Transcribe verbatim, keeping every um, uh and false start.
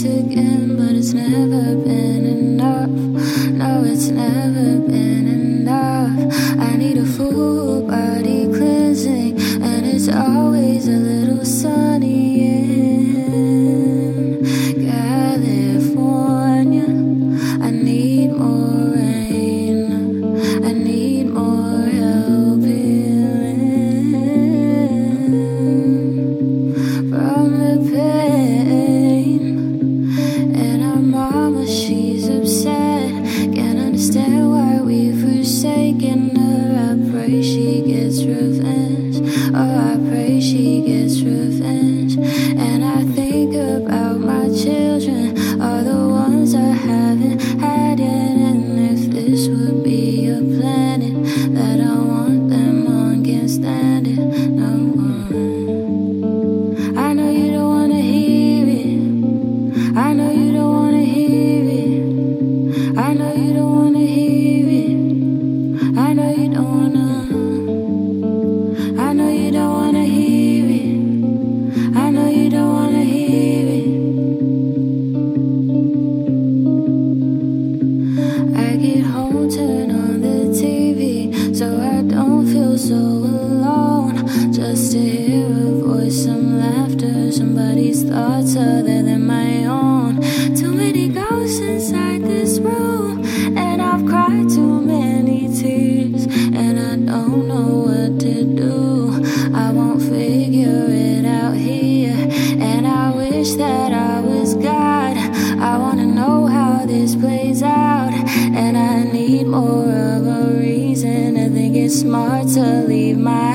again, but it's never been enough. No, it's never been enough. I need a full body cleansing, and it's always a little sunny in California. I need more rain, I need more help healing from the pain. And our mama, she's upset, can't understand why we've forsaken her. I pray she gets revenge, oh I pray she gets revenge. And I think about my children, all the ones I haven't had yet. And if this would be a planet that I want them on, can't stand it, no one. I know you don't wanna hear it, I know you don't wanna hear it, I know you don't wanna hear it, I know you don't wanna, I know you don't wanna hear it, I know you don't wanna hear it. I get home, turn on the T V, so I don't feel so alone. Just to hear a voice, some laughter, somebody's thoughts other than my own. Too many ghosts inside this room, and I've cried too many tears, and I don't know what to do. I won't figure it out here, and I wish that I was God. I wanna know how this plays out, and I need more of a reason to think it's smart to leave my